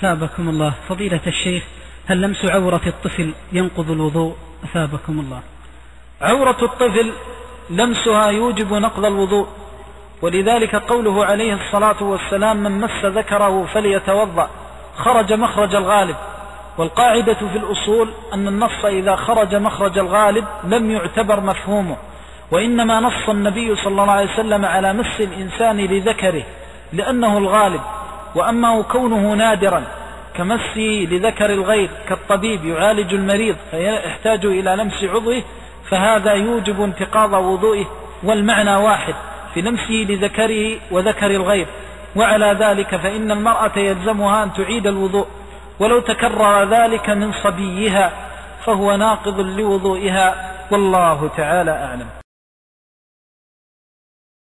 أثابكم الله. فضيلة الشيخ، هل لمس عورة الطفل ينقض الوضوء؟ أثابكم الله. عورة الطفل لمسها يوجب نقض الوضوء، ولذلك قوله عليه الصلاة والسلام: من مس ذكره فليتوضأ، خرج مخرج الغالب. والقاعدة في الأصول أن النص إذا خرج مخرج الغالب لم يعتبر مفهومه، وإنما نص النبي صلى الله عليه وسلم على مس الإنسان لذكره لأنه الغالب. وأما كونه نادرا كمسه لذكر الغير كالطبيب يعالج المريض فيحتاج إلى لمس عضوه، فهذا يوجب انتقاض وضوئه، والمعنى واحد في لمسه لذكره وذكر الغير. وعلى ذلك فإن المرأة يلزمها أن تعيد الوضوء، ولو تكرر ذلك من صبيها فهو ناقض لوضوئها، والله تعالى أعلم.